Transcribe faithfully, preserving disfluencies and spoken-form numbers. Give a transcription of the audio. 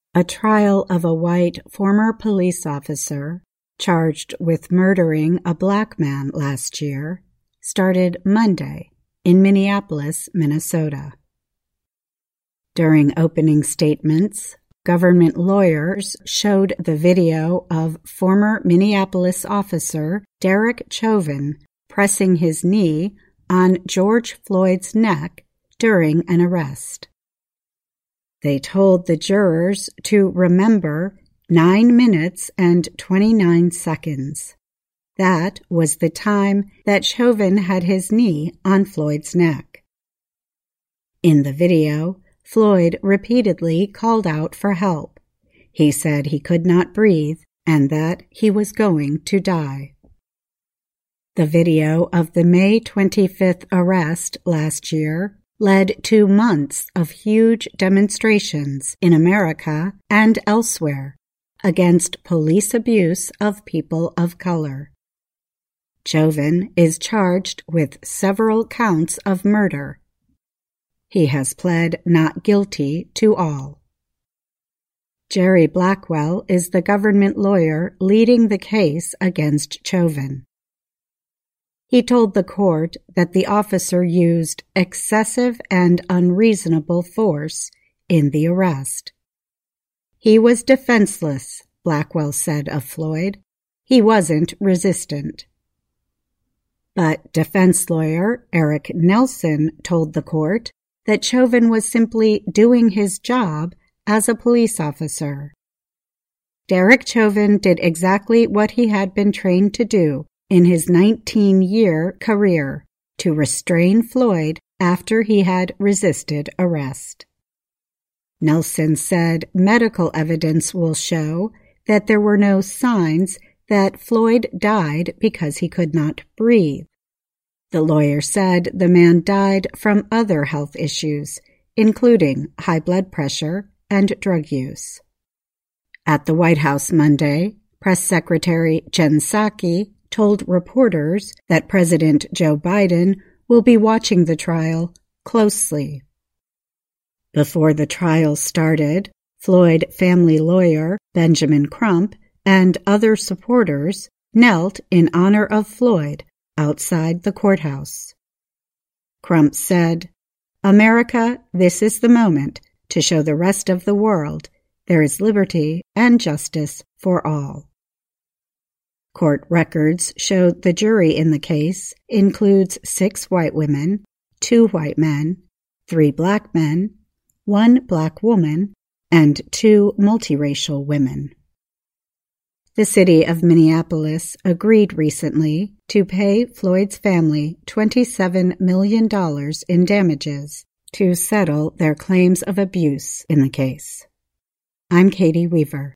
A trial of a white former police officer charged with murdering a black man last year started Monday in Minneapolis, Minnesota. During opening statements, government lawyers showed the video of former Minneapolis officer Derek Chauvin pressing his knee on George Floyd's neck during an arrest. They told the jurors to remember nine minutes and twenty-nine seconds. That was the time that Chauvin had his knee on Floyd's neck. In the video, Floyd repeatedly called out for help. He said he could not breathe and that he was going to die. The video of the May twenty-fifth arrest last year led to months of huge demonstrations in America and elsewhere against police abuse of people of color. Chauvin is charged with several counts of murder. He has pled not guilty to all. Jerry Blackwell is the government lawyer leading the case against Chauvin. He told the court that the officer used excessive and unreasonable force in the arrest. He was defenseless, Blackwell said of Floyd. He wasn't resistant. But defense lawyer Eric Nelson told the court that Chauvin was simply doing his job as a police officer. Derek Chauvin did exactly what he had been trained to do in his nineteen-year career, to restrain Floyd after he had resisted arrest. Nelson said medical evidence will show that there were no signs that Floyd died because he could not breathe. The lawyer said the man died from other health issues, including high blood pressure and drug use. At the White House Monday, Press Secretary Jen Psaki told reporters that President Joe Biden will be watching the trial closely. Before the trial started, Floyd family lawyer Benjamin Crump and other supporters knelt in honor of Floyd outside the courthouse. Crump said, "America, this is the moment to show the rest of the world there is liberty and justice for all." Court records showed the jury in the case includes six white women, two white men, three black men, one black woman, and two multiracial women. The city of Minneapolis agreed recently to pay Floyd's family twenty-seven million dollars in damages to settle their claims of abuse in the case. I'm Katie Weaver.